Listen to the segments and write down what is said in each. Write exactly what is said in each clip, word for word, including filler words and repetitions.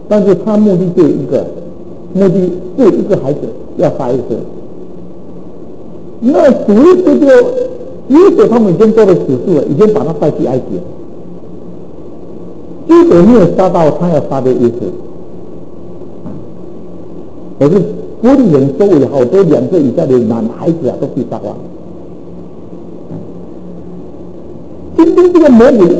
但是他目的只有一个，目的只有一个孩子，要杀一个。那主意思就约瑟他们已经做了手术了，已经把他带去埃及了，结果没有杀到他要杀的约瑟。可是伯利恒周围好多两岁以下的男孩子啊，都被杀光。今天这个魔鬼，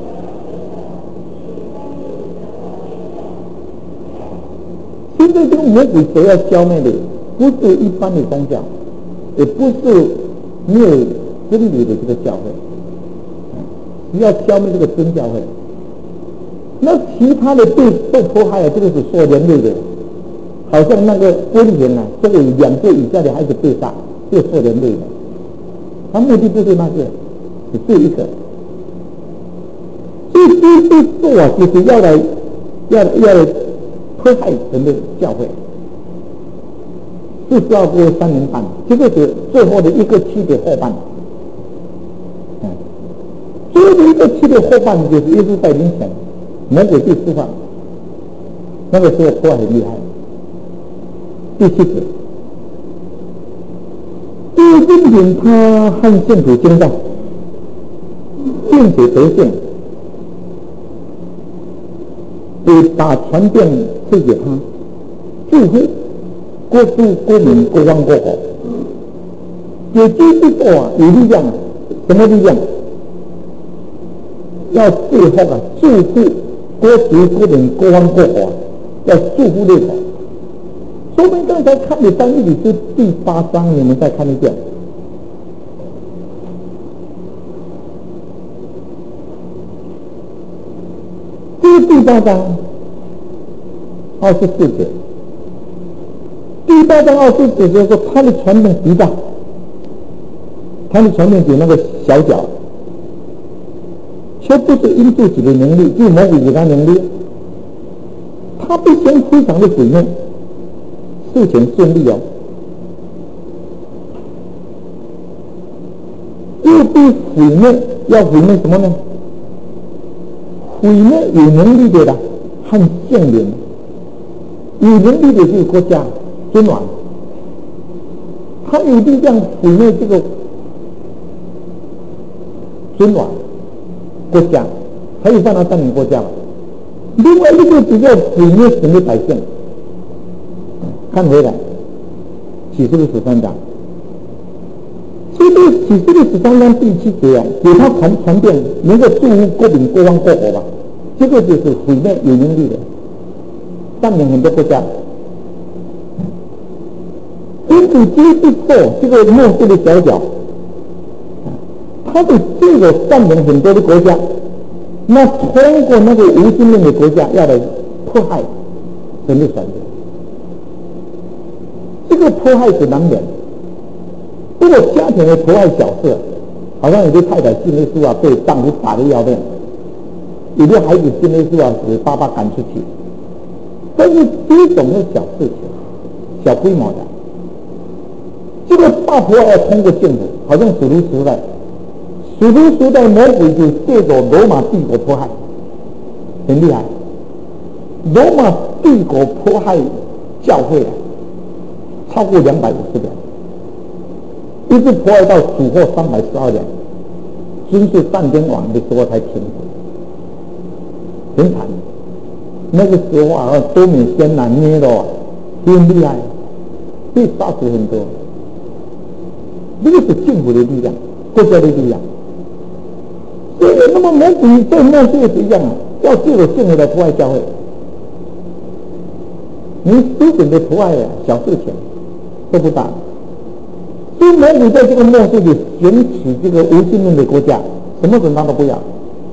现在这个魔鬼所要消灭的，不是一般的宗教，也不是没有真理的这个教会，要消灭这个真教会。那其他的被受迫害啊，这个是说人类的。好像那个玻璃人啊，这个两岁以下的孩子被杀，这个说人类的，他目的不是那个，是这一个。所以这这做啊，就是要来要要来迫害人的教会。四十二过三年半，这个是最后的一个期的后半。嗯，最后的一个期的后半就是耶稣在临前，魔鬼去释放，那个时候破坏很厉害。第七节，第今天他和圣徒征战，并且得胜，也把传遍赐给他，祝福国度、国民、国王、国国。有这些做啊，有力量啊，什么力量？要最后啊，祝福国族、国民、国王、国国，要祝福列国。说明刚才看的三一里是第八章，你们再看一遍。这是第八章二十四节。第八章二十四节说他的传统极大，他的传统比那个小脚，却不是因自己的能力，就魔鬼给他能力，他必先非常的毁灭。事情顺利哦，又被毁灭，要毁灭什么呢？毁灭有能力的啦，和圣灵，有能力的就是国家尊王，他有力量毁灭这个尊王国家，还有让他占领国家。另外一个只要毁灭神的百姓。看回来，启示录十三章，所以这个启示录十三章第七节啊，给他传传遍，能够祝福国民、国王、国国吧，这个就是毁灭有能力的，占领很多国家。因此，这一后这个末世的小脚，他的这个占领很多的国家，那通过那个无信论的国家要来迫害神的选择。这个迫害是难免，如果家庭的迫害小事，好像有的太太信耶稣啊，被丈夫打得要命；有的孩子信耶稣啊，使爸爸赶出去。但是这种是小事情，小规模的。这个大迫害要通过政府，好像属灵时代，属灵时代魔鬼就借着罗马帝国迫害，很厉害。罗马帝国迫害教会啊。超过两百五十年，一直迫害到主后三百十二年，军事战争亡的时候才停止，很惨。那个时候啊，多米先拿捏了，很厉害，被杀死很多。这个是政府的力量，国家的力量。所以，那么魔鬼在末世也是一样啊，要借着政府来迫害教会。你书本的迫害啊，小事情。都不大，所以魔鬼在这个末世里选取这个无信论的国家，什么人他都不要。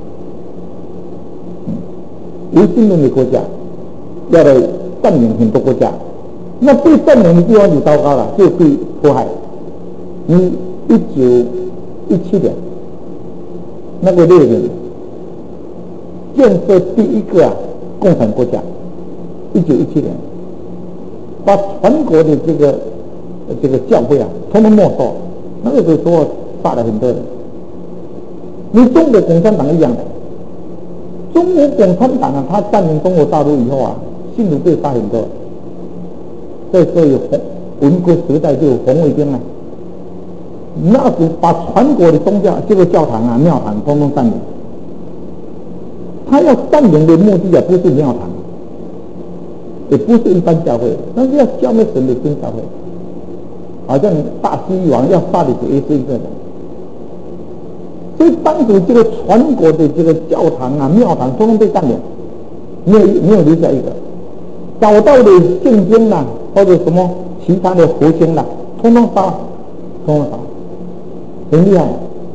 无信论的国家要来占领很多国家，那被占领的地方就糟糕了，就被迫害。你一九一七年那个列宁建设第一个啊共产国家，一九一七年把全国的这个。这个教会啊，统统没收，那个时候杀了很多人。你中国共产党一样的，中国共产党啊，他占领中国大陆以后啊， 信徒被杀很多，所以所以文革时代就有红卫兵啊，那时把全国的宗教这个教堂啊、庙堂统统占领。他要占领的目的啊，不是庙堂，也不是一般教会，那是要消灭神的真教会。好像大西王要杀的是耶稣一个人，所以当时这个全国的这个教堂啊、庙堂统统被占领，没有没有留下一个。找到的圣经啦，或者什么其他的佛经啦，统统杀，统统杀，很厉害。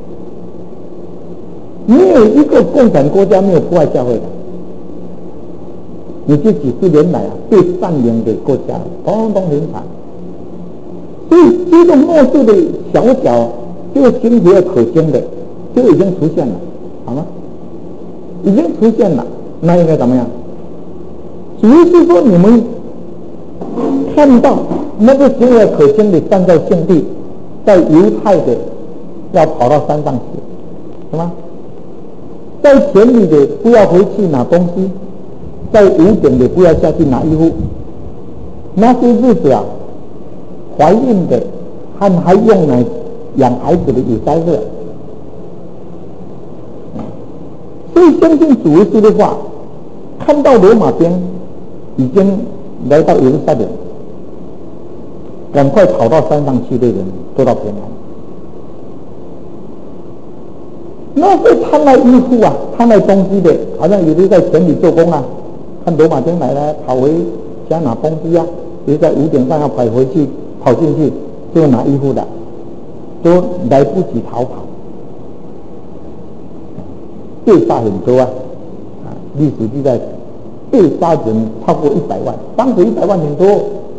没有一个共产国家没有破坏教会的。你这几十年来啊，被占领的国家，统统很惨。所以这种末世的小小这个情节可惊的，就已经出现了，好吗？已经出现了，那应该怎么样？主要是说你们看到那个行为可惊的站在圣地，在犹太的要跑到山上去，是吗？在田里的不要回去拿东西，在屋顶的不要下去拿衣服。那些日子啊，怀孕的和还用来养孩子的也灾祸。所以相信主耶稣的话，看到罗马兵已经来到耶路撒冷，赶快跑到山上去的人都到平安。那些贪爱衣服啊、贪爱东西的，好像有的在田里做工啊，看罗马兵来了，跑回家拿东西啊，有的在屋顶上要跑回去、跑进去就拿衣服的，都来不及逃跑，被杀很多啊！啊，历史记载被杀人超过一百万，当时一百万很多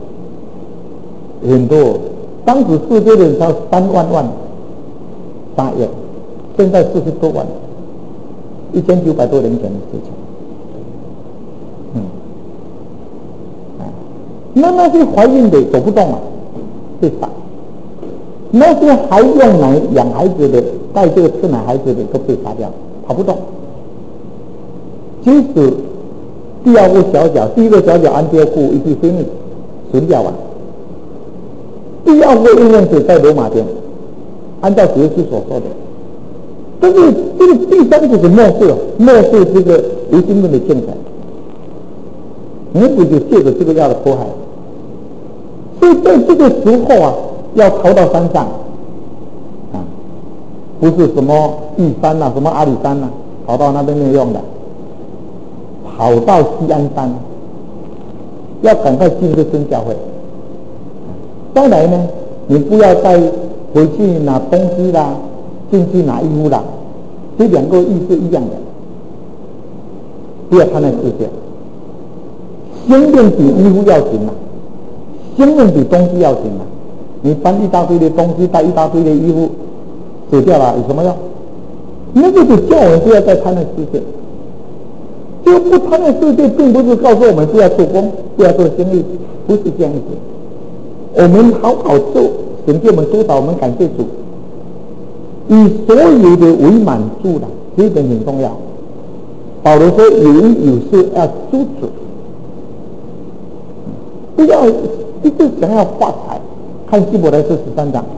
很多，当时世界的人才三万万杀人。现在四十多万，一千九百多年前的事情。嗯，啊，那那些怀孕的走不动啊，被杀；那些还用来养孩子的、带这个吃奶孩子的都被杀掉，跑不动。即使第二个小角，第一个小角安提阿库一批飞灭，死掉了。第二个应验者在罗马边，按照主耶稣所说的。但是这个第三个是末世，末世这个唯心论的建材，魔鬼就借着这个要的迫害，所以在这个时候啊，要逃到山上啊，不是什么玉山呐、啊、什么阿里山呐、啊，跑到那边没有用的，跑到西安山，要赶快进入真教会。再来呢，你不要再回去拿东西啦。进去拿衣服啦，这两个意思一样的，不要贪爱世界。生命比衣服要紧啊，生命比东西要紧啊。你搬一大堆的东西，带一大堆的衣服，死掉了有什么用？那个就叫我们不要再贪爱世界。这个不贪爱世界，并不是告诉我们不要做工，不要做生意，不是这样子。我们好好做，神给我们督导，我们感谢主。以所有的为满足的，这一点很重要。保罗说有人有事要知足，不要一直想要发财。看希伯来书十三章，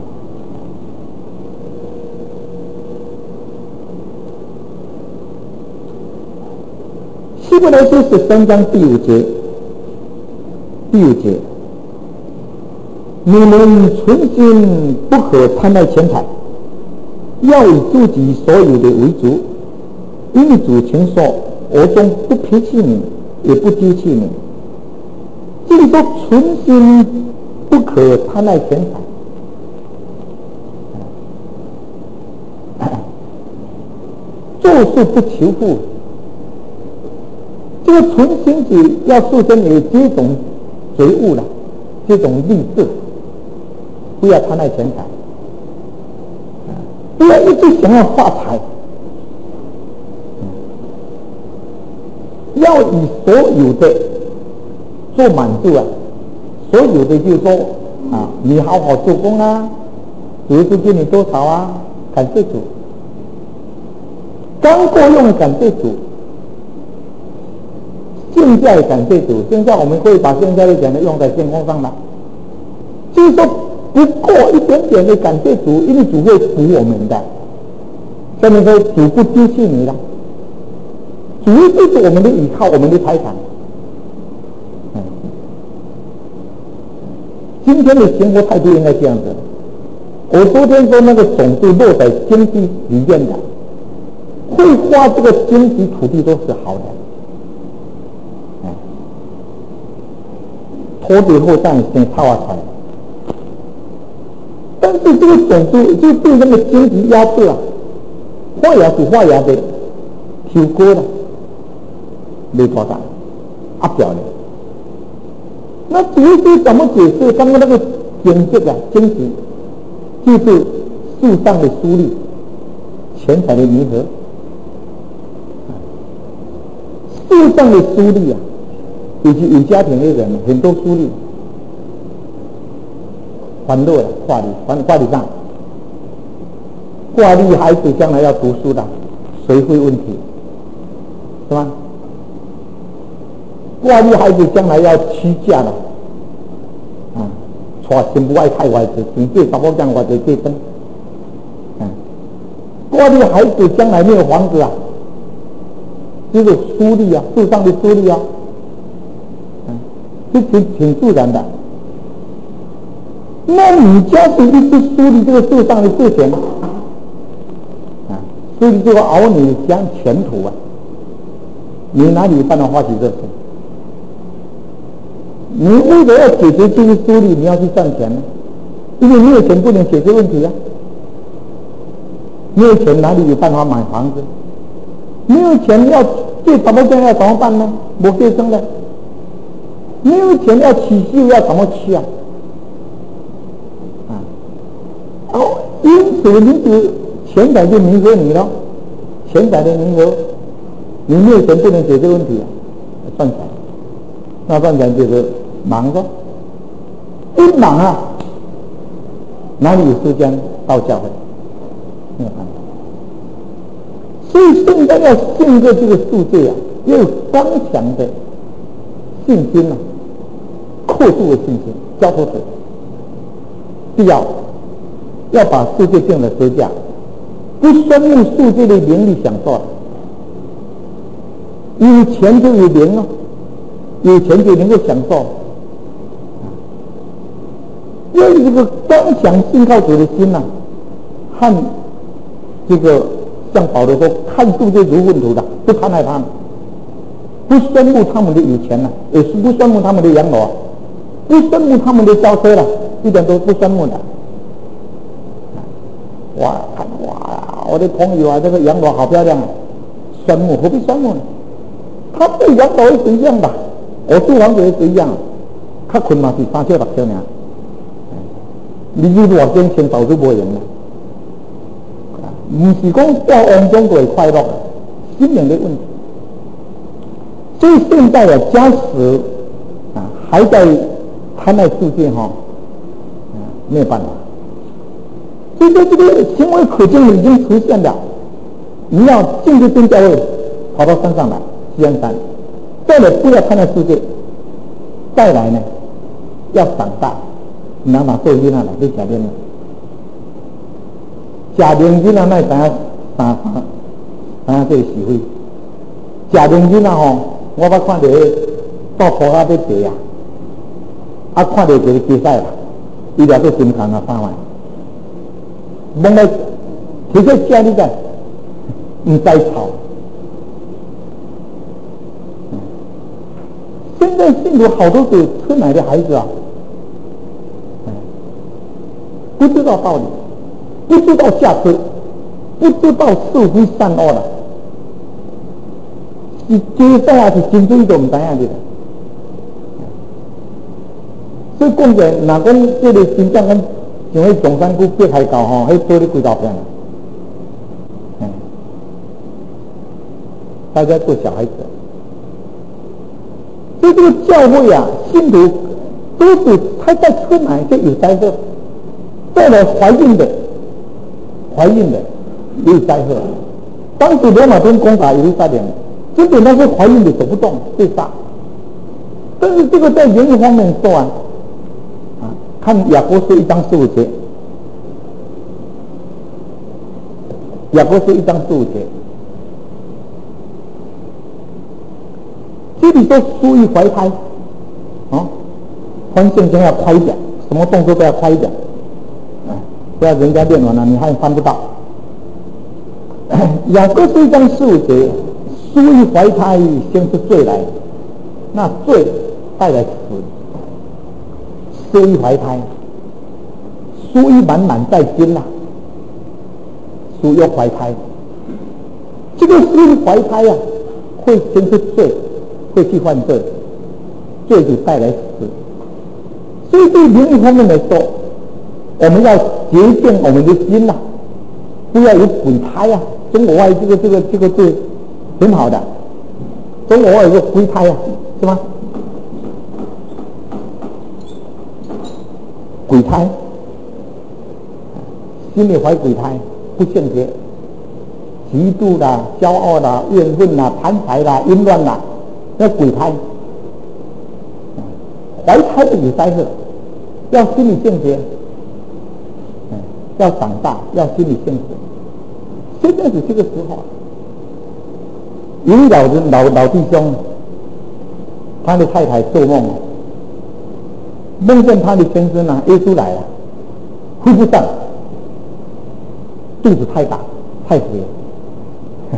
希伯来书十三章第五节，第五节，你们存心不可贪爱钱财，要以自己所有的为主，因为主曾说：“我终不撇弃你，也不丢弃你。”这里说存心不可贪爱钱财，做事不求富。这个存心是要塑身有这种觉悟了，这种立志，不要贪爱钱财。不要一直想要发财，要以所有的做满足啊！所有的就是说啊，你好好做工啊，主耶稣给你多少啊？感谢主，刚够用感谢主。这剩下的感谢主，现在我们会把剩下的钱呢用在健康上了。就是说不过一点点的感谢主，因为主会补我们的。下面说主不丢弃你了，主就是我们的依靠，我们的财产。嗯，今天的生活态度应该这样子。我昨天说那个种子落在荆棘里面的，会花这个荆棘土地都是好的。嗯，拖地后站先插出来，但是这个种子就被那个荆棘压住了，发芽是发芽的，抽过了，没多大，压掉了。那主耶稣怎么解释刚刚那个荆棘啊？荆棘就是树上的书粒，钱财的弥合。树上的书粒啊，以及有家庭的人很多书粒，欢乐了，挂历，挂挂历上，挂历孩子将来要读书的，谁会问题？是吧？挂历孩子将来要出嫁了，啊，娶新妇爱太外子，请借查某将外子结婚，嗯，挂历孩子将来没有房子啊。这个书粒啊，树上的书粒啊，嗯，这挺挺自然的。那你家是一只书粒，这个树上的树钱，啊，书粒就会熬你将前途啊，你哪里有办法发起这事？你为了要解决这个书粒，你要去赚钱呢，因为没有钱不能解决问题啊，没有钱哪里有办法买房子？没有钱要借什么钱要怎么办呢？没学生了，没有钱要起秀要怎么去啊？啊，哦，因此你就钱财就弥合你了，钱财的弥合，你没有钱不能解决问题啊，赚钱，那赚钱就是忙着，一忙啊，哪里有时间到教会？没有办法。所以现在要信任这个世界啊，要有刚强的信心啊，阔度的信心，交托者，必要要把世界定了折价，不羡慕世界的名利享受，有钱就有名哦，有钱就能够享受，要有这个刚强信靠主的心呐、啊，和这个。像保罗说，看世界如粪土的，不贪爱他们，不羡慕他们的有钱了、啊，也是不羡慕他们的洋楼、啊，不羡慕他们的轿车了，一点都不羡慕的。哇，看哇，我的朋友啊，这个洋楼好漂亮啊，羡慕何必羡慕呢？他对洋楼也是一样的，我住房子也是一样，他困嘛是三千六千呢，你如果捐钱早就不会赢了。不是讲到王中就会快乐，心灵的问题。所以现在啊，假使啊还在贪爱世界哈、啊，没有办法。所以说这个行为可见已经出现了。你要进入真教会，跑到山上来，西安山。再来不要贪爱世界，再来呢，要长大，拿拿做囡仔来，你晓得吗？家庭囡仔那知影三三，知影这个是非。家庭囡仔吼，我捌看到到坡下要坐啊，啊看到一个比赛啦，伊了做金康啊三万，蒙来提个家你知，唔知吵。现在信徒好多是吃奶的孩子啊，不知道道理。不知道下车，不知道是非善恶了，是接下来是真正都唔知影的。所以讲者，若讲这个真正讲像迄中山区北海道吼，迄做咧几道片啊，嗯，大家做小孩子，所以这个教会啊，信徒都是还在吃奶就有灾祸，再来怀孕的。怀孕的也有灾祸，当时罗马兵攻打耶路撒冷，基本上是怀孕的走不动被杀， 但是这个在灵方面说啊，啊，看雅各书一章十五节，雅各书一章十五节，这里说疏于怀胎，啊，穿圣经要快一点，什么动作都要快一点，啊，不要人家练完了你还翻不到。雅各书一章十五节，疏于怀胎，先是罪来，那罪带来死，疏于怀胎，疏于满满在心呐、啊，疏于怀胎，这个疏于怀胎啊，会先是罪，会去犯罪，罪就带来死。所以对灵方面来说，我们要洁净我们的心呐、啊，不要有鬼胎啊。中国外这个这个这个字很好的，中国外有个鬼胎啊，是吗？鬼胎，心里怀鬼胎，不圣洁，嫉妒啦、骄傲啦、怨恨啦、贪财啦、淫乱啦，那鬼胎，怀胎的有灾祸，要心理圣洁，要长大，要心理圣洁。现在是这个时候，有一老人老老弟兄，他的太太做梦，梦见他的先生啊，耶稣来了，呼不上，肚子太大，太肥了。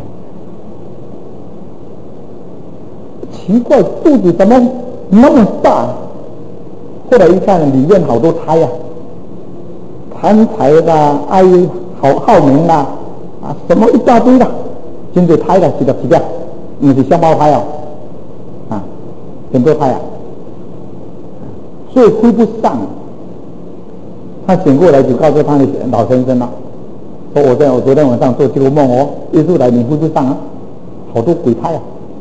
奇怪，肚子怎么那么大？后来一看，里面好多胎啊，贪财啦，爱好好名啦。啊，什么一大堆啦，真多胎啦，几条几条，不是双胞胎哦，啊，很多胎啊，所以呼不上。他醒过来就告诉他的老先生了，说我在我昨天晚上做这个梦哦，耶稣来你呼不上啊，好多鬼胎啊。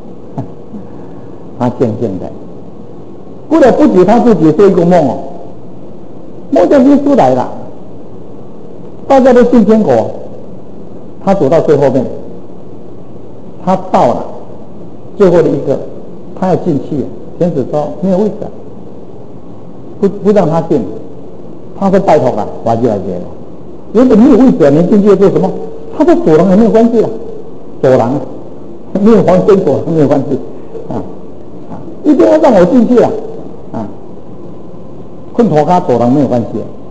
他渐渐的，过了不久他自己做一个梦哦，梦见耶稣来了，大家都信天国。他走到最后面，他到了最后的一个，他要进去，天使说没有位置，不不让他进。他说拜托了，我就来接了。原本没有位置，你进去做什么？他说走廊也没有关系了，走廊没有房间，走廊没有关系啊啊！一定要让我进去了啊！困头咖走廊没有关系。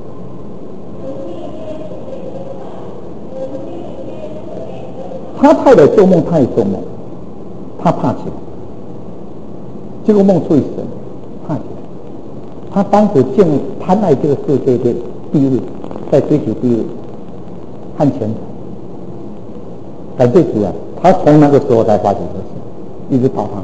他太太做梦，他也做梦，他怕起来。这个梦出于神，怕起来。他当时竟贪爱这个世界的地位，在追求地位和钱财。感谢主啊！他从那个时候才发觉这事，一直到他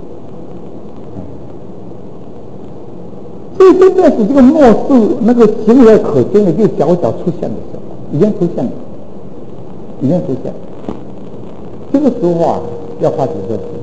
死。所以现在是这个末世那个行为可见的，就小小出现的时候，已经出现了，已经出现了。这个时候啊，要发觉这事，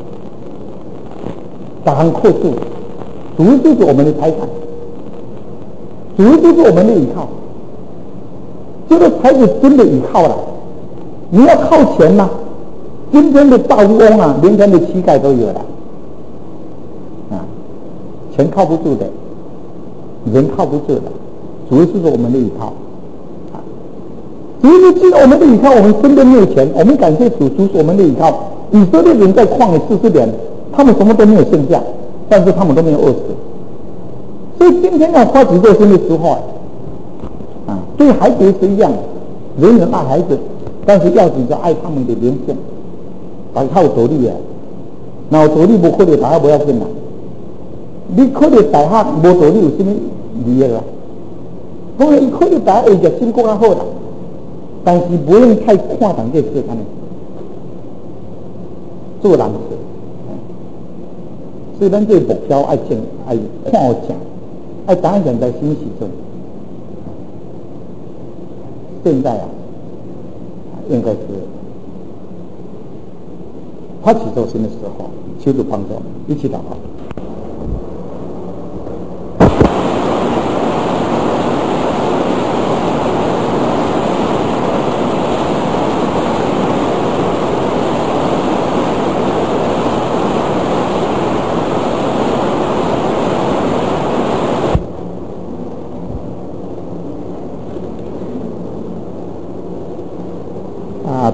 打横扣住，主就是我们的财产，主就是我们的依靠，这个才是真的依靠了。你要靠钱吗？今天的大富翁啊，明天的乞丐都有了啊，钱靠不住的，人靠不住的，主就是我们的依靠。主是知道我们的依靠，我们身边没有钱，我们感谢主，主是我们的依靠。以色列人在旷野四十年，他们什么都没有剩下，但是他们都没有饿死。所以今天要发起热心的时候啊，对孩子也是一样，人人爱孩子，但是要紧是爱他们的灵性，把靠走力啊，然后走力不可能大家不要紧啦，你可能大下无走力有什么利益啦？当然，可能大家会热心过较好啦。但是不用太夸张这事，看呢，做人事，所以咱这目标爱正爱看好正，爱当然在欣喜中。现在啊，应该是发起做心的时候，求主帮助，一起祷告。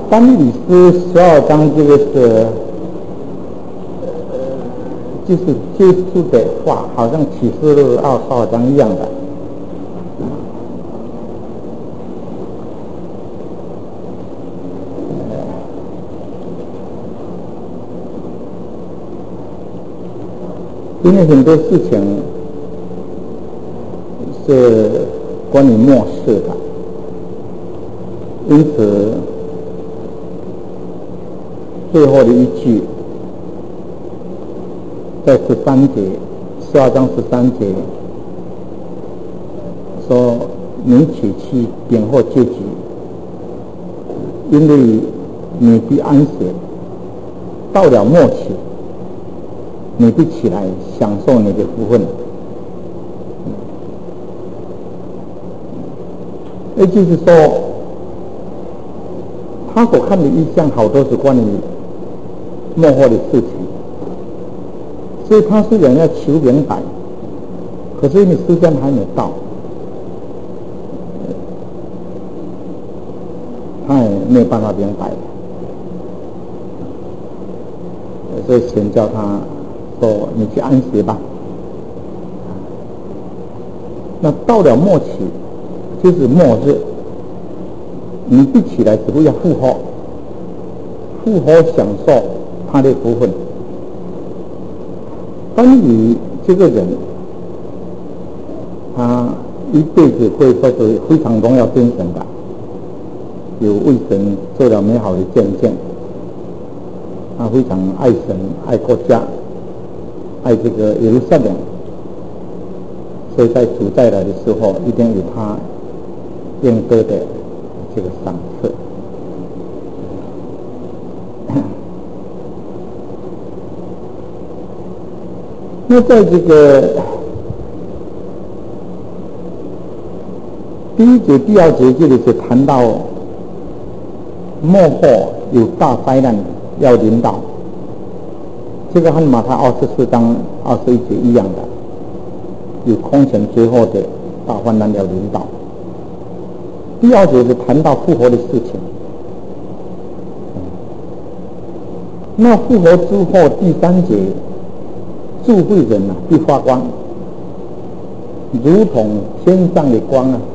但以理书十二章这个是，就是接触的话，好像启示录二十二章一样的。因为很多事情是关于末世的，因此最后的一句在十三节，十二章十三节说：“你起去点或结局，因为你必安息，到了末期，你必起来享受你的福分。”也就是说，他所看的意象好多是关于末后的事情，所以他虽然要求明白，可是因为时间还没到，他也没有办法明白，所以神叫他说：“你去安息吧。”那到了末期，就是末日，你必起来，只不要复活，复活享受他的福分。关于这个人，他一辈子可以说是非常荣耀精神的，有为神做了美好的见证，他非常爱神、爱国家、爱这个耶路撒冷，所以在主再来的时候，一定有他应得的这个赏赐。那在这个第一节、第二节这里是谈到末后有大灾难要临到，这个和马太二十四章二十一节一样的，有空前绝后的大患难要临到。第二节是谈到复活的事情，那复活之后，第三节，智慧人啊必发光，如同天上的光啊。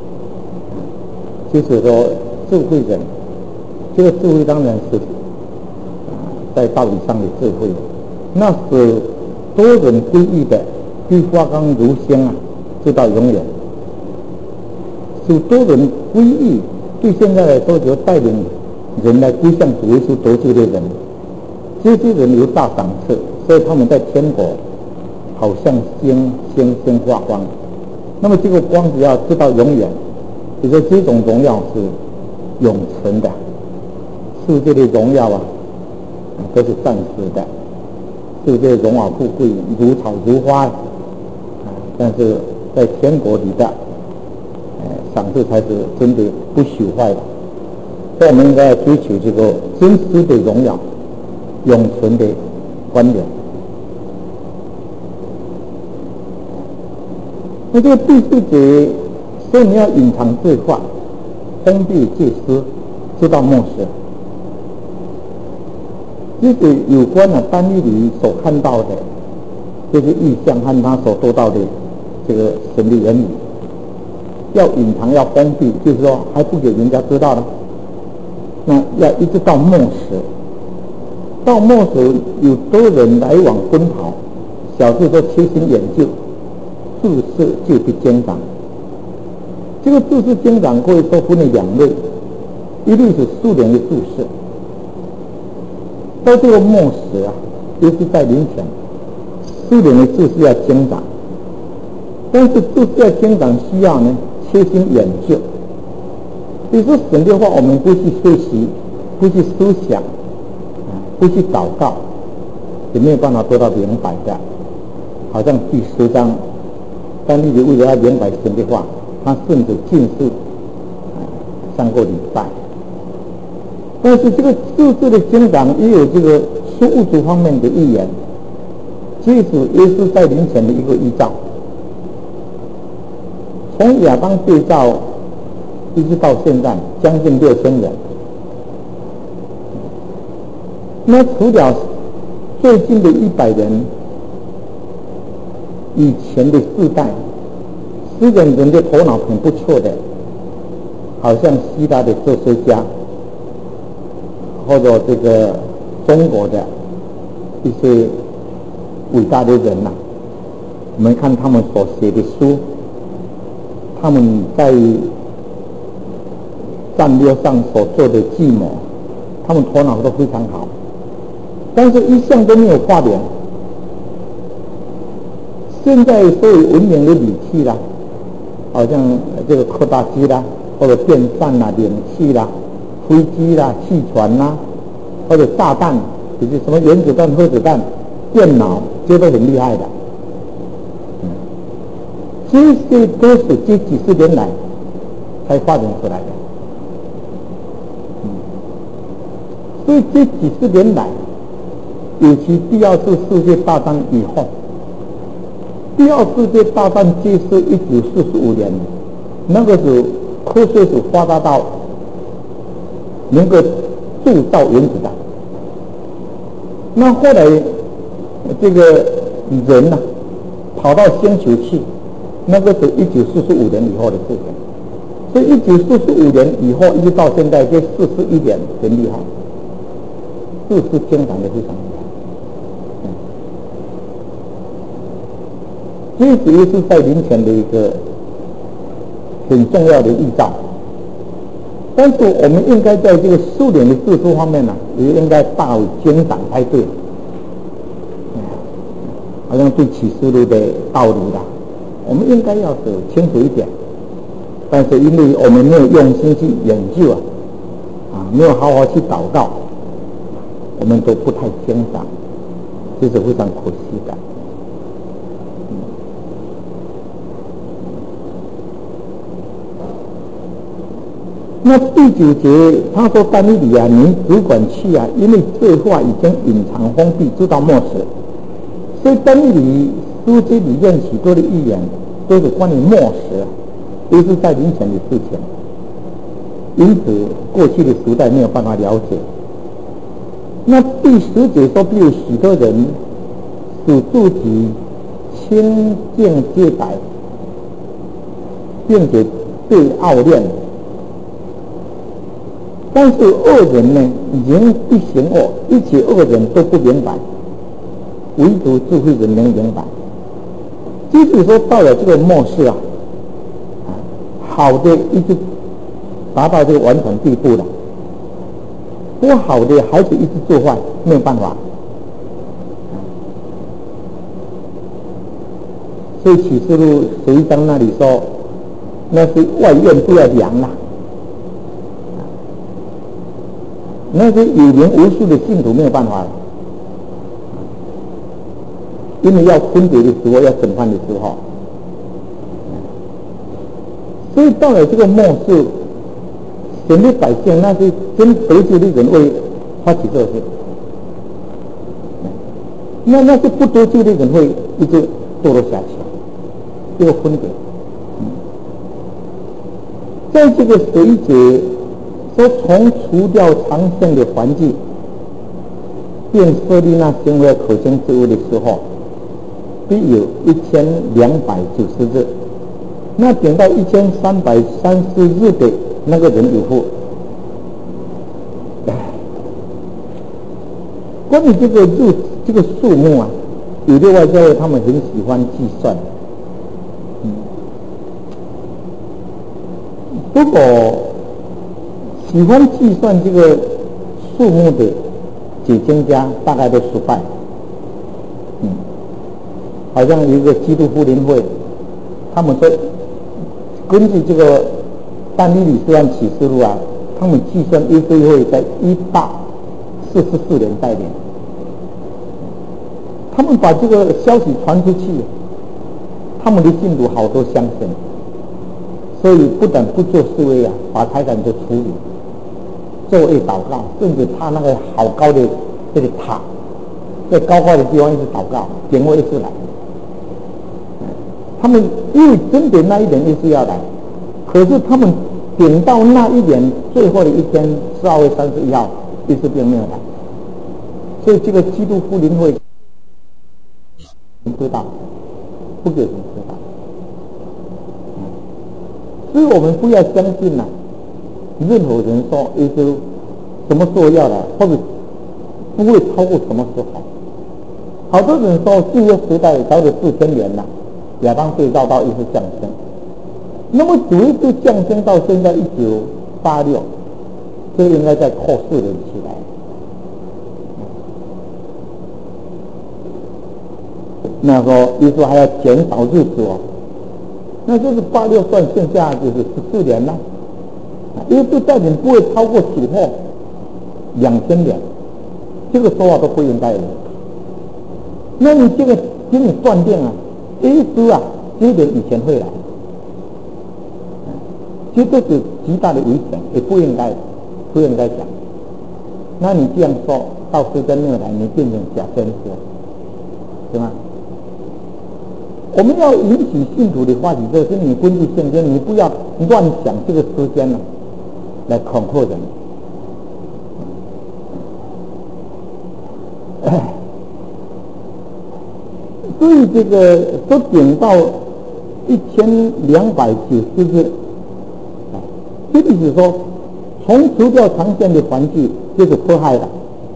就是说智慧人，这个智慧当然是在道理上的智慧，那是多人归依的必发光如星啊，直到永远。使多人归依，对现在来说就带领人来归向主耶稣得救的人，这些人有大赏赐，所以他们在天国好像星星星发光。那么这个光只要直到永远，也就是这种荣耀是永存的。世界的荣耀啊，都是暂时的，世界荣华富贵如草如花，但是在天国里的赏赐才是真的不朽坏的，所以我们应该要追求这个真实的荣耀、永存的观点。那这个第四节说你要隐藏罪犯，封闭戒司，直到末世。这个有关了但以理所看到的这些意象和他所得到的这个神的言语，要隐藏，要封闭，就是说还不给人家知道了。那要一直到末时，到末时有多人来往奔跑，小事说切心研究，自视就必增长。这个自视增长可以说分为两类，一类是数年的注视，到这个末时啊，尤其在临前，数年的注视要增长，但是注视要增长需要呢切心研究。比如说神的话，我们不去学习，不去思想，不去祷告，也没有办法得到明白的。好像第十章，但你为了要明白神的话，他顺着进士上过礼拜。但是这个自制的增长也有这个属物质方面的预言，这是耶稣在临前的一个预兆。从亚当被造一直到现在将近六千年， 那除了最近的一百年以前的世代，日本人的头脑很不错的，好像希腊的哲学家，或者这个中国的一些伟大的人呐、啊，我们看他们所写的书，他们在战略上所做的计谋，他们头脑都非常好，但是一向都没有发明。现在所有文明的礼器啦，好像这个扩大机啦，或者电扇啦、冷气啦、飞机啦、气船啦，或者炸弹，就是什么原子弹、核子弹、电脑，这都很厉害的。嗯，这些都是这几十年来才发展出来的。嗯，所以这几十年来，尤其第二次世界大战以后。第二世界大战结束一九四十五年，那个时候科学是发达到能够铸造原子弹。那后来这个人呢、啊，跑到星球去，那个是一九四十五年以后的事情。所以一九四十五年以后一直到现在，这四十一年很厉害，知识增长的非常厉害。这也是在林前的一个很重要的预兆，但是我们应该在这个数年的知识方面呢、啊，也应该大为增长才对。好像对启示录的道理啦，我们应该要是清楚一点，但是因为我们没有用心去研究啊，啊，没有好好去祷告，我们都不太增长，这是非常可惜的。那第九节他说：“但以理啊，你只管去啊，因为这话已经隐藏封闭，直到末时。所以但以理书籍里面许多的预言都是关于末时，都是在临前的事情。因此过去的时代没有办法了解。那第十节说，必有许多人使自己清净洁白，并且被傲练。”但是恶人呢，人必行恶，一切恶人都不明白，唯独智慧人能明白。就是说，到了这个末世啊，好的一直达到这个完成地步了，不好的还是一直做坏，没有办法。所以启示录十一章那里说，那是外院不要量了。那些有灵无数的信徒没有办法了，因为要分别的时候，要审判的时候，所以到了这个末世，神的百姓那些真得救的人会发起这事，那那些不得救的人会一直堕落下去，这个分别。在这个十一节。说从除掉常见的环境，便设立那行为可行之物的时候，必有一千两百九十日。那等到一千三百三十日的那个人有福。关于这个日这个数目啊，有的外教会他们很喜欢计算。嗯，如果喜欢计算这个数目的解经家大概都失败。嗯，好像有一个基督福临会，他们说根据这个但以理书和启示录啊，他们计算约柜会在一八四十四年带领，他们把这个消息传出去，他们的信徒好多相信，所以不但不做示威啊，把财产就处理。作为祷告，甚至他那个好高的这个塔，在高高的地方一直祷告，点我一直来。他们因为真的那一年一直要来，可是他们点到那一年最后的一天，十二月三十一号，一直并没有来。 所以这个基督复临会知道，不给人知道。所以我们不要相信呐、啊，任何人说耶稣什么时候要来，或者不会超过什么时候。好多人说旧约时代早有四千年了，亚当被造到耶稣降生，那么主耶稣降生到现在一九八六，这应该再扣四年起来。那时候耶稣还要减少日子哦，那就是八六算剩下就是十四年了。耶稣在你不会超过死后两千年，这个说话都不应该的。那你这个给你断定啊，耶稣啊，这点以前会来，其实这是极大的危险，也不应该，不应该讲。那你这样说到时间没有来，你变成假先知，对吗？我们要引起信徒的话题，就是你根据圣经，你不要乱想这个时间呢、啊，来恐吓人。所以这个都点到一千两百九十日，这意思说，从除掉常见的环境就是迫害了，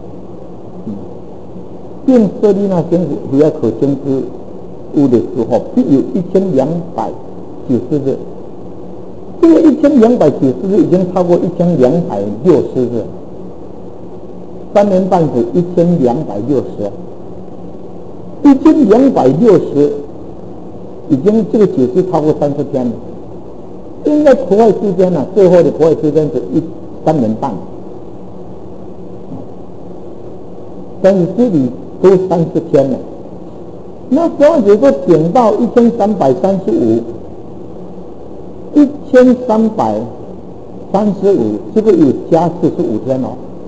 并设立那些主要可chứng之物的时候，必有一千两百九十日。这个一千两百九十日已经超过一千两百六十日，三年半是一千两百六十。一千两百六十，已经这个解释超过三十天了。应该国外时间呢，最后的国外时间是一三年半，但是这里都三十天了。那时候如果点到一千三百三十五，一千三百三十五，这个有加四十五天哦，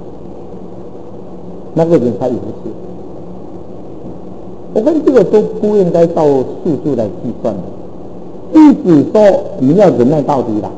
那个人才有事。我跟这个都不应该照数字来计算的，意思说你要忍耐到底了。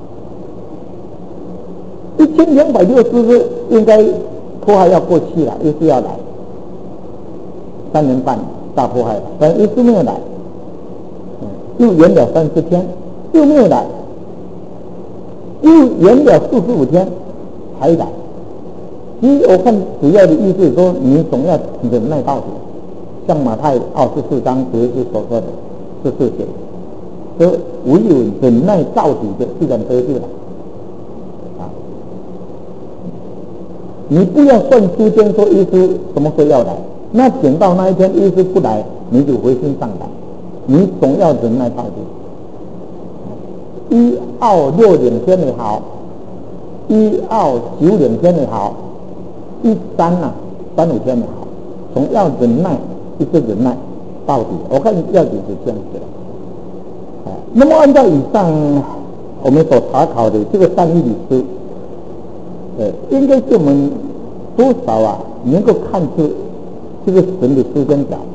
一千两百六十日应该迫害要过去了，耶稣要来，三年半大迫害了，但耶稣没有来，又延了三十天，又没有来，又延了四十五天才来。其实我看主要的意思是说，你总要忍耐到底。像马太二十四章主耶稣所说的十四节，说唯有忍耐到底的，自然得救了。啊，你不要算时间说耶稣什么时候要来，那等到那一天耶稣不来，你就回心丧胆，你总要忍耐到底。一二六两天也好，一二九两天也好，一三啊三五天也好，总要忍耐。一直忍耐到底，我看要紧是这样子的。那么按照以上我们所查考的这个善意理书，呃，应该是我们多少啊能够看出这个神的时间表。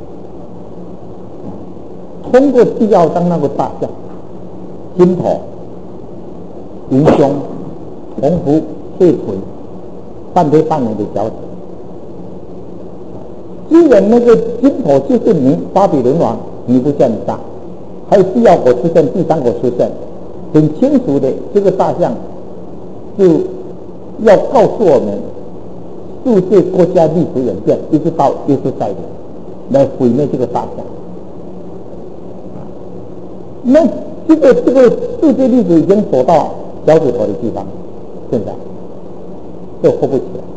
通过第二章那个大象、金头、云胸、铜壶、蟹腿、半推半圆的脚趾。既然那个金头就是你巴比伦王尼布甲尼撒，还有第二国出现，第三国出现，很清楚的，这个大象就要告诉我们世界国家历史演变，一直到耶稣再来来毁灭这个大象。那这个这个世界历史已经走到脚趾头的地方，现在就活不起来。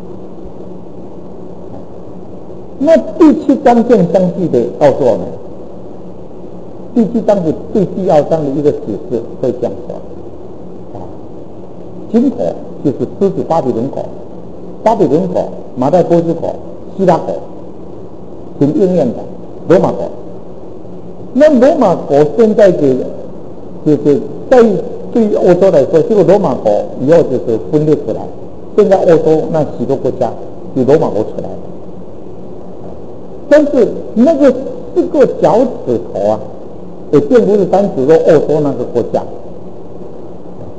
那第七章正相继的告诉我们，第七章是对第二章的一个解释，会这样说啊，金头就是狮子巴比伦国，巴比伦国、马代波斯国、希腊国，很应验的罗马国。那罗马国现在的就是在对于欧洲来说，这个罗马国以后就是分裂出来，现在欧洲那许多国家是罗马国出来的。但是那个四个脚趾头啊，也并不是单指说欧洲那个国家，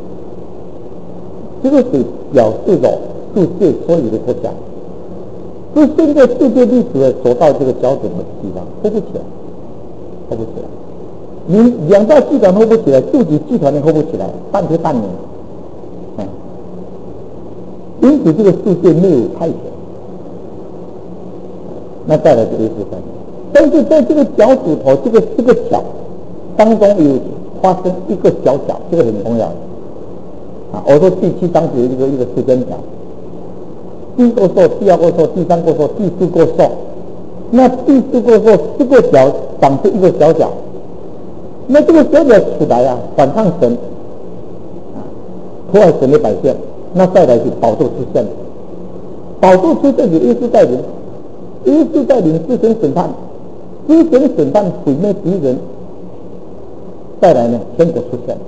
这个是表示着世界所有的国家。 所以现在世界历史走到这个脚趾头的地方，拖不起来，拖不起来。你两大集团拖不起来，自己集团也拖不起来，半天半年。嗯，因此这个世界没有太平。那再来就 A 四三，但是在这个脚趾头这个这个角当中有发生一个小角，这个很重要的。啊，我说第七章有一个一个时间表。第一个数，第二个数，第三个数，第四个数。那第四个数这个角长出一个小角，那这个小角出来啊，反抗神，啊，破坏神的百姓。那再来是宝座出现，宝座出现是耶稣带领，耶稣带领自行审判，自行审判毁灭敌人。再来呢，天国出现。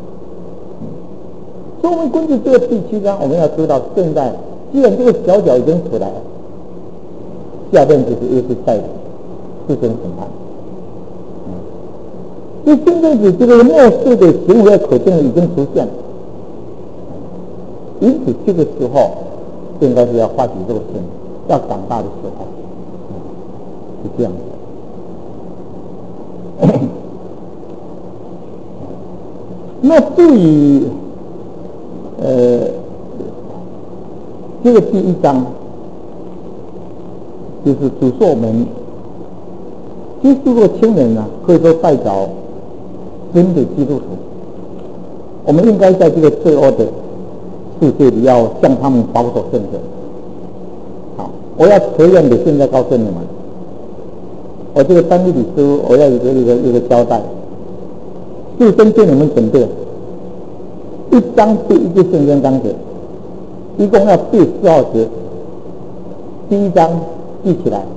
所以我们根据这个第七章，我们要知道现在。既然这个小角已经出来了，下面就是耶稣带领自行审判。嗯，所以现在是这个末世的行为可见已经出现了，因此这个时候应该是要发起这个心，要长大的时候，嗯，是这样的。那至于呃。这个第一章就是主说我们接触过青年啊，可以说代表新的基督徒，我们应该在这个罪恶的世界里要向他们保守圣洁。好，我要承认的现在告诉你们，我这个单一理书我要有一个一个一个交代，就先给你们准备一章对一个圣经章节。一共要背四号节，第一章记起来，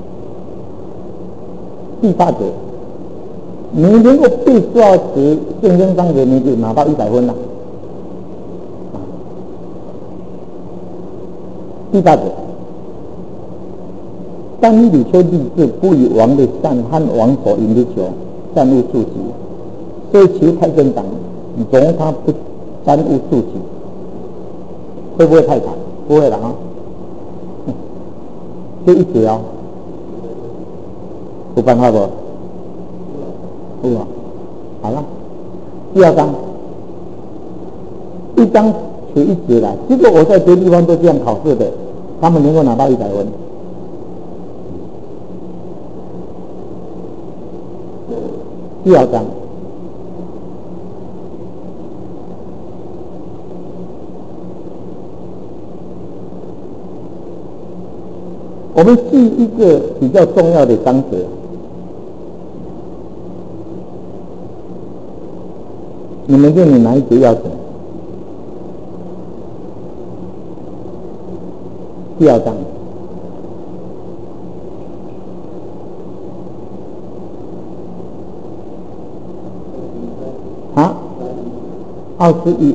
第八节，你能够背四号节圣经章节，你就拿到一百分了。第八节，但以理却立志不以王的善和王所赢的球沾污自己，所以求太监长容他不沾污自己。会不会太惨？不会了啊，就一节哦，有办法不？有啊，好了，第二章，一章取一节来。结果我在别的地方都这样考试的，他们能够拿到一百分。第二章。我们记一个比较重要的章节，你们认为哪一节要讲？第二章。啊，二十一，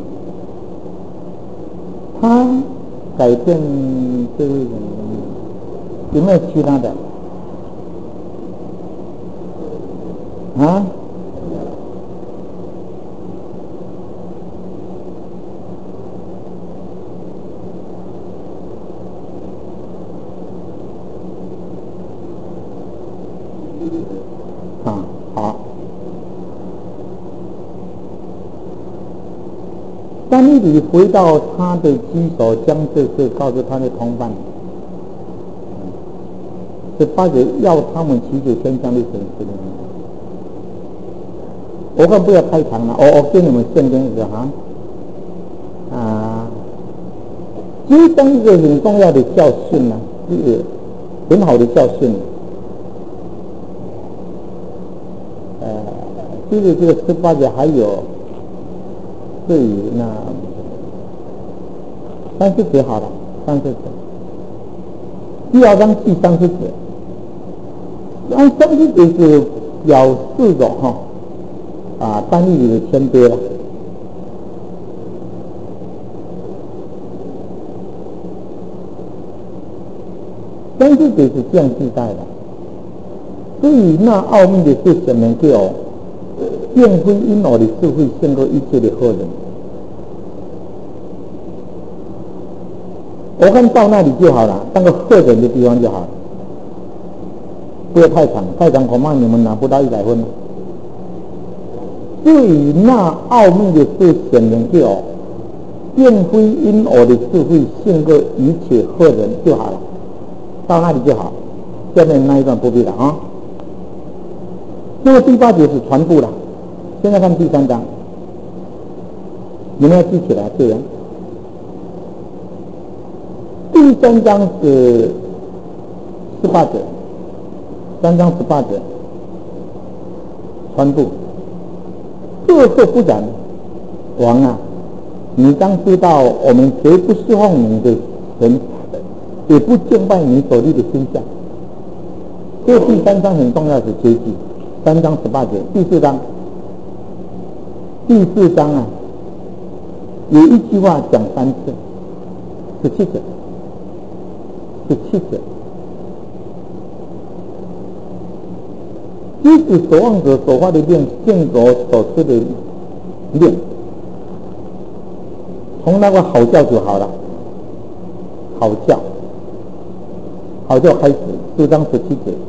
他改变这位人。有没有其他的？啊？啊，好。但以理回到他的居所，将这事告诉他的同伴。十八节要他们祈求天上的神赐的。我看不要太长了，我我给你们圣经一个哈啊，这当一个很重要的教训呢、啊，一个很好的教训。呃，这个这个十八节还有对于那三十节好了，三十节。第二章第三十节。按三十节是表示着哈啊，单一里的谦卑了。三十节是这样记载的，所以那奥秘的事显明给我，便非因我的智慧胜过一切的后人。 我看到那里就好了，当个贺人的地方就好了，不要太长，太长恐怕你们拿不到一百分。至于那奥秘的事显明就有，并非因我的智慧胜过一切贺人就好了，到那里就好。下面那一段不必了啊。那么第八节是传布了，现在看第三章，你们要记起来这样。第三章是十八节，三章十八节传布。若是不然，王啊，你当知道，我们绝不侍奉你的神，也不敬拜你所立的星象。这第三章很重要的结局，三章十八节，第四章，第四章啊，有一句话讲三次，十七节，十七节。即使守望者所发的令，信所所吃的令，从那个好教就好了，好教，好教开始，四章十七节，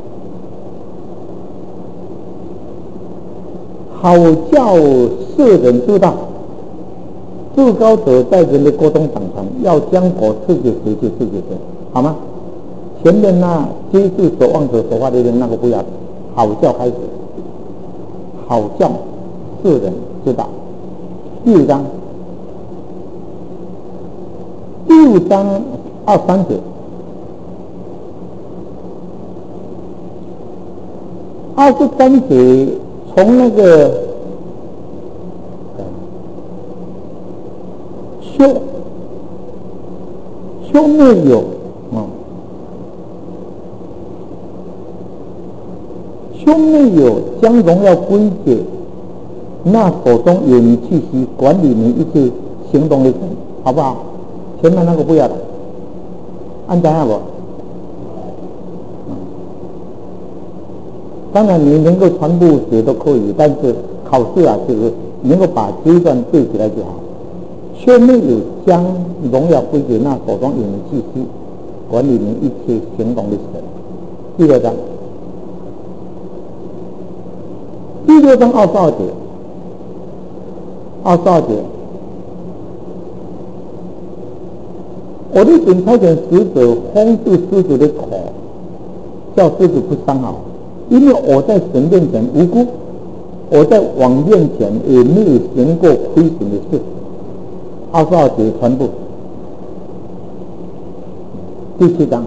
好教世人知道，至高者在人的国中掌权，要将国赐给谁就赐给谁，好吗？前面那皆是守望者所发的令，那个不要。好教开始，好教世人知道。第五章，第五章二三节，二十三节从那个修修没有啊。兄妹有将荣耀归给那手中有你气息管理你一切行动的神，好不好？前面那个不要了，按照下不？当然你能够全部写都可以，但是考试啊，就是能够把这一段背起来就好。兄妹有将荣耀归给那手中有你气息管理你一切行动的神。第六章。第六章二十二节，二十二节，我的神差遣使者封住狮子的口，叫狮子不伤害，因为我在神面前无辜，我在王面前也没有行过亏损的事。二十二节传布。第七章。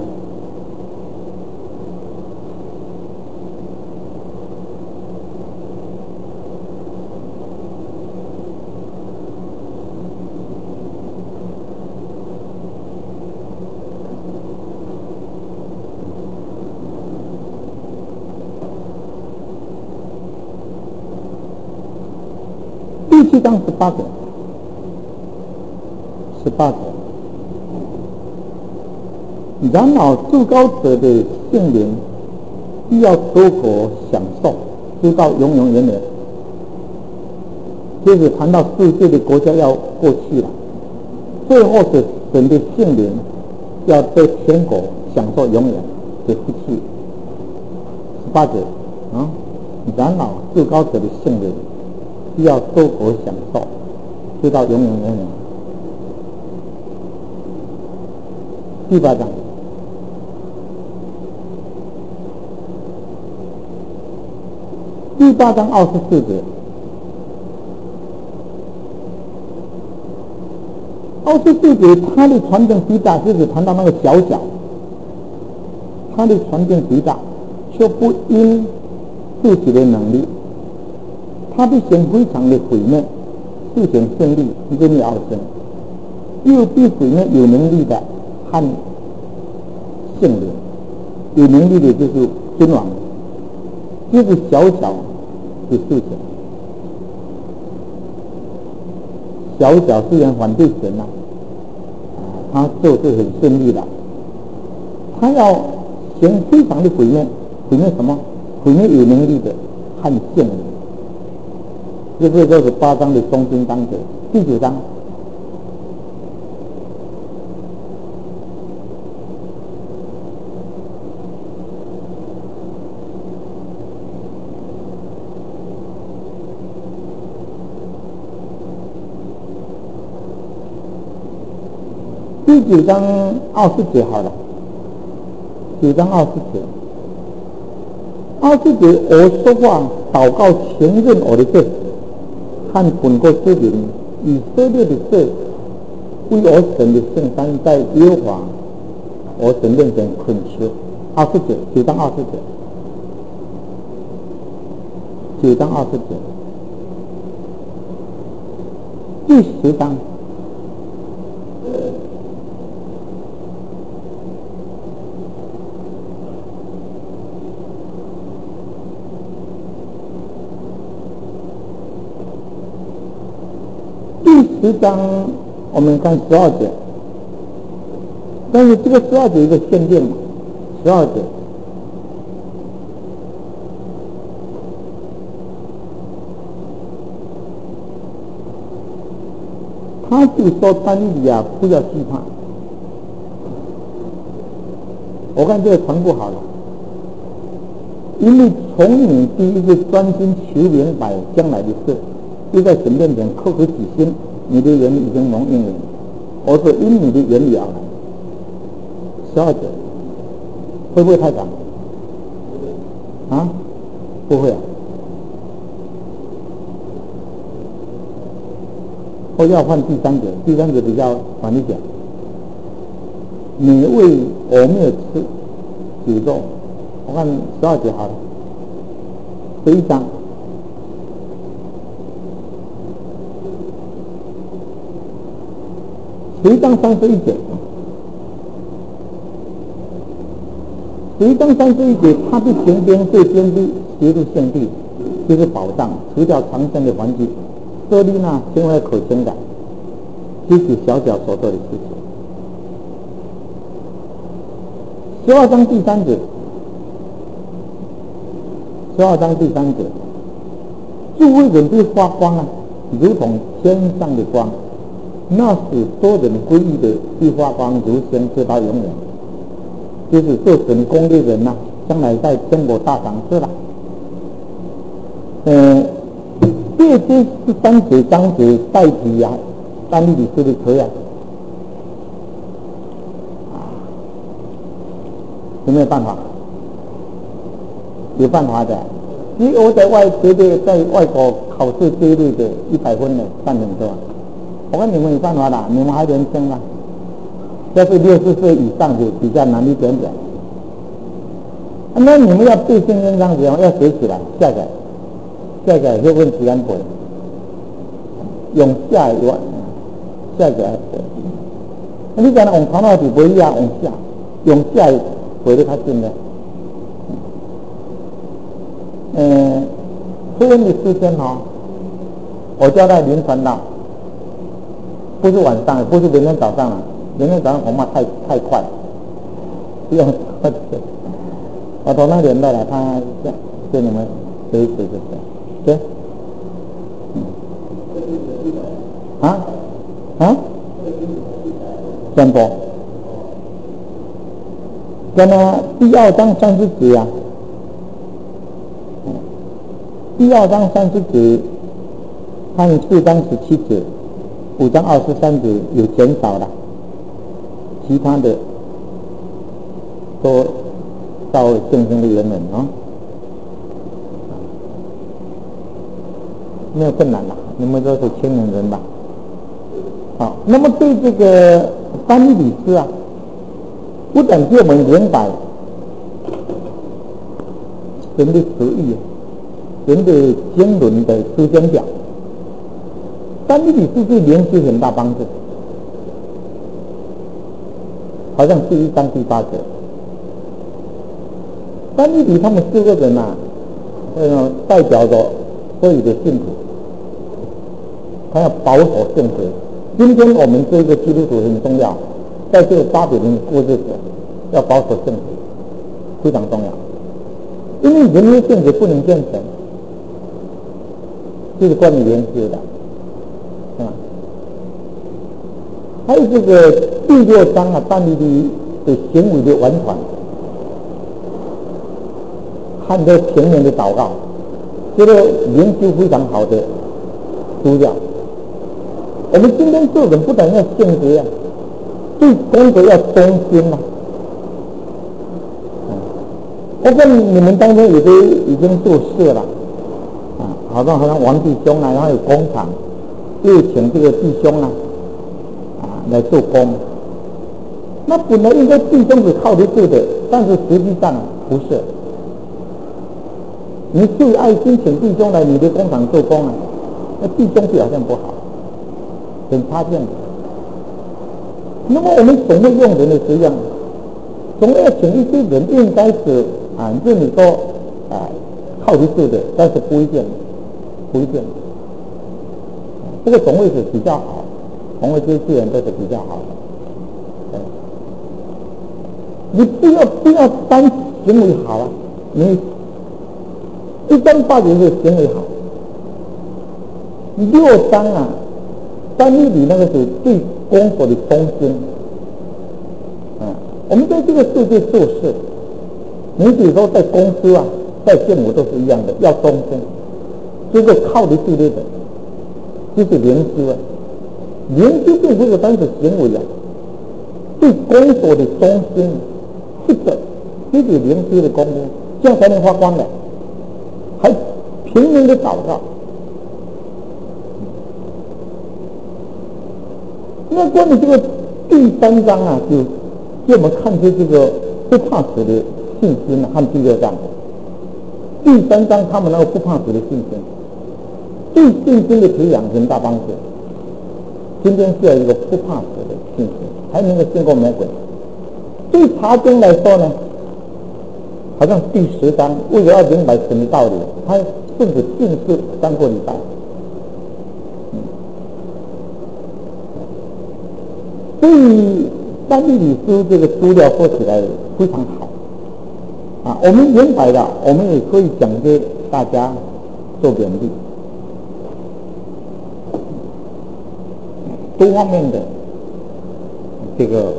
第七章十八节，十八节。然而至高者的圣灵必要多国享受，直到永永远远。接着谈到世界的国家要过去了，最后是神的圣灵要在天国享受永远的福气。十八节啊，然而至高者的圣灵必要多国享受，直到永永远远。第八章，第八章二十四节，二十四节他的传承极大，就是谈到那个小小，他的传承极大，却不因自己的能力。他必先非常的毁灭，事情胜利，因你而生，又必毁灭有能力的和圣灵，有能力的就是君王，就是小小的事情。小小虽然反对神啊，他做是很顺利的，他要先非常的毁灭，毁灭什么？毁灭有能力的和圣灵。这个就是八章的中心章节。第九章， 第九章二十节好了，九章二十节，二十节我说话祷告承认我的罪，和本国之民以色列的罪，为我神的圣山在耶和华我神面前恳求。二十节，九章二十节，九章二十节，第十章。第十章我们看十二节，但是这个十二节一个限定嘛，十二节，他就说但以理啊，不要惧怕。我看这个传不好了，因为从你第一个专心求明白将来的事，就在神面前刻苦己心，你的人已经蒙应允，我是因你的言语而来。十二节会不会太长啊？不会啊，我要换第三节，第三节比较短一点。你为我没有吃酒肉，我看十二节好了，十一章。十一章三十一节，十一章三十一节，他的行边对边地协助献地，就是保障，除掉长生的环境，设立那行为可行的，这是小小所做的事情。十二章第三节，十二章第三节，智慧人的发光啊，如同天上的光。那使多人归依的必发光如星，直到永远。就是做神功的人呐、啊，将来在天国大赏赐了。嗯、呃，这些是三节章节代替啊，但以理书的可以啊，有没有办法？有办法的。因为我在外绝对在外国考试这一类的一百分的占很多。我看你们有办法啦，你们还年轻嘛，要是六十岁以上就比较难一点点。那你们要背圣经章节要学起来，下载，下载就问自然背，用下一万，下载背。你讲用头脑就不一样，用下，用下背得较紧的。嗯，这个的时间哦，我交代临传道。不是晚上，不是明天早上了，明天早上恐怕太太快，不用。我同那年代了，他跟你们学一学就是，对，嗯，啊啊，宣布，那么第二章三十节啊，第二章三十节，和四章十七节。五章二十三节有减少了，其他的都照正经的原文啊，没有困难了，你们都是青年人吧？好，那么对这个翻译理事啊，不但给我们明白神的旨意，神的经纶的时间表。但你理是对灵是很大帮助，好像是一章第八节。但你理他们四个人啊，呃，代表着所有的信徒，他要保守圣洁。今天我们这个基督徒很重要，在这个八百年过日子，要保守圣洁，非常重要。因为人的圣洁不能变成，这是关于灵修的。啊，还有这个第六章啊，但以理的行为的完全，和这平原的祷告，这个研究非常好的资料。我们今天做人不但要圣洁啊， 对功德要忠心啊。我看你们当中有的已经做事了啊，好像好像王弟兄啊，然后有工厂，又请这个弟兄啊啊来做工。那本来应该弟兄是靠得住的，但是实际上不是。你最爱心请弟兄来你的工厂做工啊，那弟兄表现不好，很差劲的。那么我们总会用人的这样，总要请一些人，应该是啊，认为说啊靠得住的，但是不一定，不一定。这个总会是比较好，总会这些人都是比较好的。你不要不要单行为好啊，你一章八节是行为好，六章啊，三一里那个是对功夫的忠心。啊，我们在这个世界做事，你比如说在公司啊，在政府都是一样的，要忠心，这个靠得住的人，就是良知啊。良知并不是单是行为啊，对工作的忠心，这个这是良知的功夫，这样才能发光的。还拼命的祷告。那关于这个第三章啊，就给我们看出这个不怕死的信心和第二章。第三章他们那个不怕死的信心，对信心的培养很大帮助。今天需要一个不怕死的信心，才能够胜过魔鬼。对查经来说呢，好像第十章为了要明白神的道理，他甚至尽是三个礼拜。嗯，所以三律理书这个资料说起来非常好啊，我们明白了，我们也可以讲给大家做勉励，多方面的这个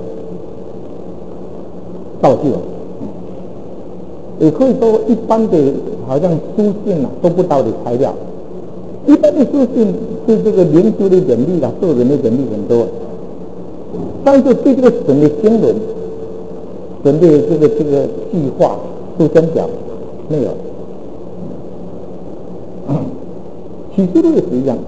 造就。也可以说一般的好像书信啊都不到的材料，一般的书信对这个灵修的勉励啊，做人的勉励很多，但是对这个神的经纶、神的这个这个计划、书生表没有。启示录也是一样。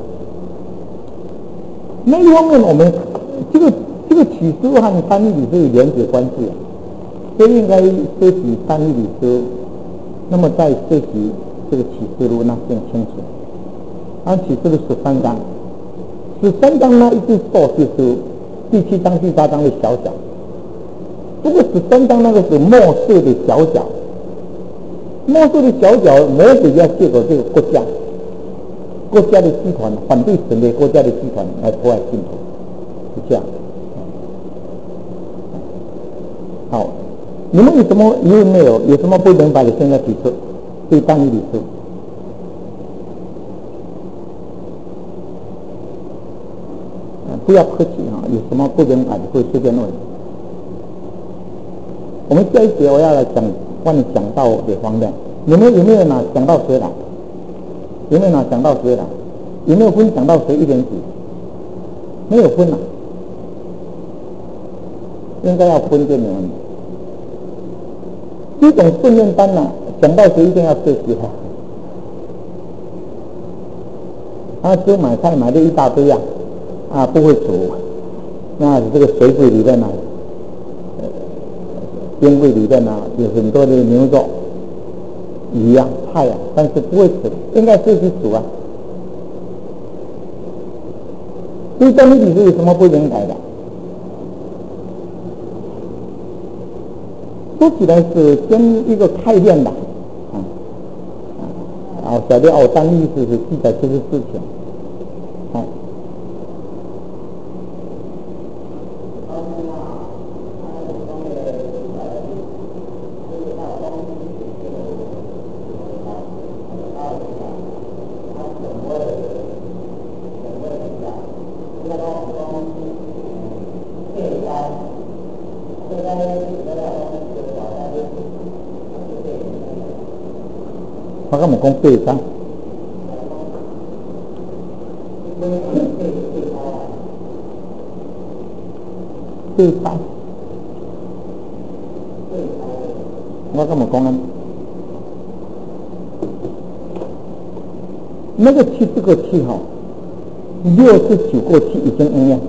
那一方面，我们这个这个启示录和三律理是有连结关系啊。所以应该学习三律理书，那么再学习这个启示录，那更清楚。按启示录十三章，十三章那一直说就是第七章、第八章的小小，不过十三章那个是末世的小角，末世的小角，魔鬼要借着这个国家，国家的集团，反对神的国家的集团来破坏信徒，是这样。好。你们有什么疑问没有？有什么不明白的，现在提出。对单一理书，啊，不要客气啊！有什么不明白的，可以随便问。我们下一节我要来讲关于讲道的方面，你们有没有拿讲道谁来？有没有拿讲道谁来？有没有分讲道谁一点几？没有分啊，应该要分给你们。这种训练班呢、啊，讲到谁一定要学习哈。他就买菜买了一大堆啊，啊不会煮，那这个水柜里面呢、啊，呃，冰柜里面呢、啊、有很多的牛肉、鱼啊、菜啊，但是不会煮，应该学习煮啊。对这里是有什么不明白的？说起来是跟一个开练的，啊啊，小的奥单意思是记载这些事情，啊。我跟我们讲背章， 对待。我跟我讲啊，那个气这个气哈，六十九个气已经应验。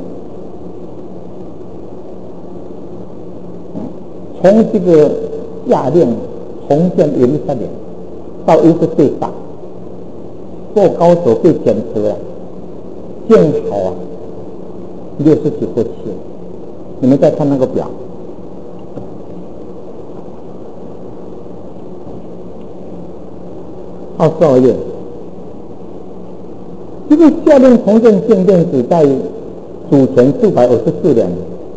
从这个下令重建耶路撒冷到耶稣被杀，做高手被剪除了，建好啊，六十九个气。你们再看那个表。二十二页，这个下令重建圣殿只在主前四百二十四年，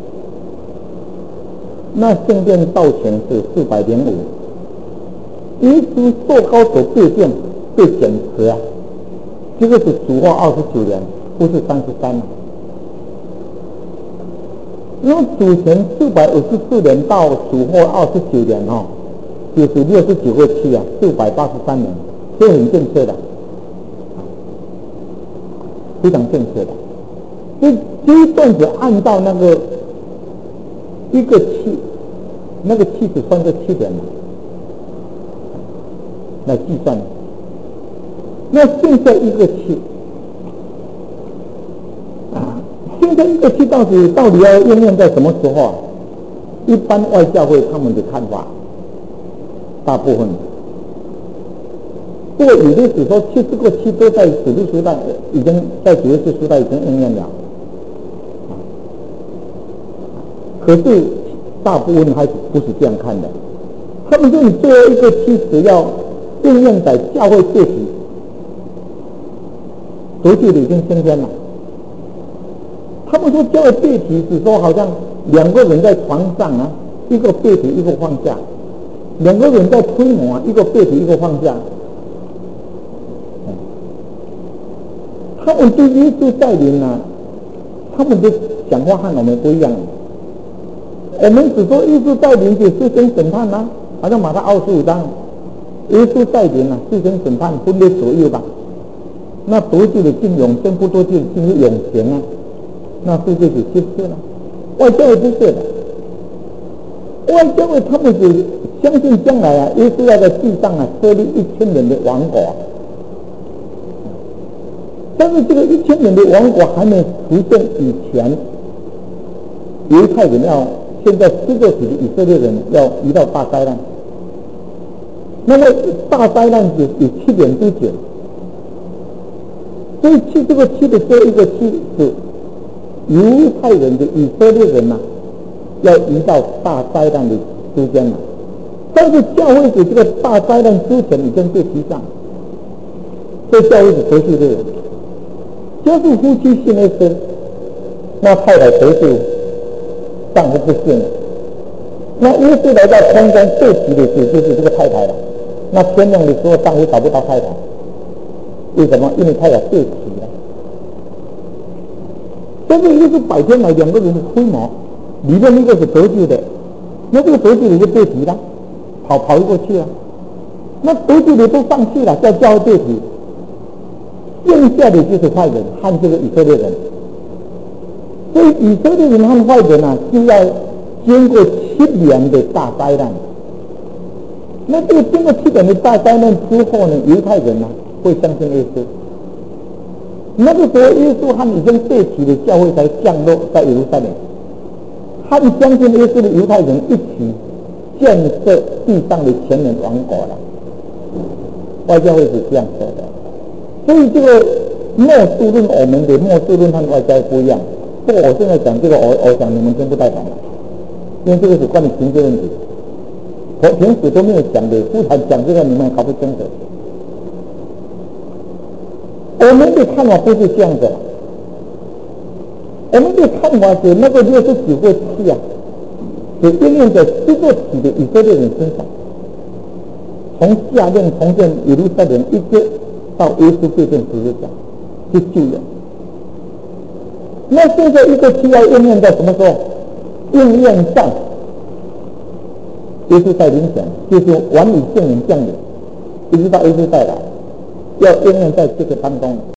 那圣殿造前是四百零五，耶稣受高手被定被剪除啊，这个是主后二十九年，不是三十三了。因为主前四百二十四年到主后二十九年哦，就是六十九个期啊，四百八十三年。这很正确的，非常正确的。这这一段子按照那个一个气，那个气只算这七点来计算。那现在一个气啊，现在一个气到底到底要应验在什么时候啊？一般外教会他们的看法，大部分。不过有的史说七十个七都在使徒时代已经在主耶稣时代已经应验了，可是大部分还不是这样看的。他们说你最后一个七只要应验在教会被提，得救的已经升天了。他们说教会被提是说好像两个人在床上啊，一个被提一个放下，两个人在推磨啊，一个被提一个放下。他们对耶稣带领啊，他们的讲话和我们不一样。我们只说耶稣带领就四生审判啊，好像马太二十五章，耶稣带领啊，四生审判分别左右吧。那得救的进永生，不得救的进入永刑啊，那世界就结束了。外教会不是的，外教会他们是相信将来啊，耶稣要在地上啊设立一千年的王国。但是这个一千年的王国还没出现以前，犹太人要现在失作体的以色列人要遇到大灾难。那么大灾难有有七点之久，所以七这个七的这一个七是犹太人的以色列人呐、啊，要遇到大灾难的之间了。但是教会在这个大灾难之前已经被提上，所以教会是得救的人。就是夫妻信耶稣，那太太得救，丈夫不信了。那耶稣来到空中最急的事就是这个太太了。那天亮的时候，丈夫找不到太太，为什么？因为太太被提了。但是耶稣白天来两个人的推磨，里面一个是得救的，那这个得救的就被提了，跑跑过去了。那得救的都放弃了，叫教会被提。剩下的就是坏人和这个以色列人，所以以色列人和坏人啊，就要经过七年的大灾难。那这个经过七年的大灾难之后呢，犹太人呢、啊、会相信耶稣。那个时候，耶稣和已经被提的教会才降落在耶路撒冷，和相信耶稣的犹太人一起建设地上的全人王国了。外教会是这样说的。所以这个末世论，我们的末世论和外教不一样。不过我现在讲这个，我我想你们听不太懂了，因为这个是关于情绪问题。我平时都没有讲的，忽然讲这个你们搞不清楚。我们的看法不是这样的，我们的看法是那个六十九个气啊，是应验在十个体的以色列人身上，从下令重建耶路撒冷一直到耶稣被钉十字架去救人。那现在一个期要应验在什么时候？应验在耶稣在临前，就是完以圣灵降临，一直到耶稣再来，要应验在这个当中。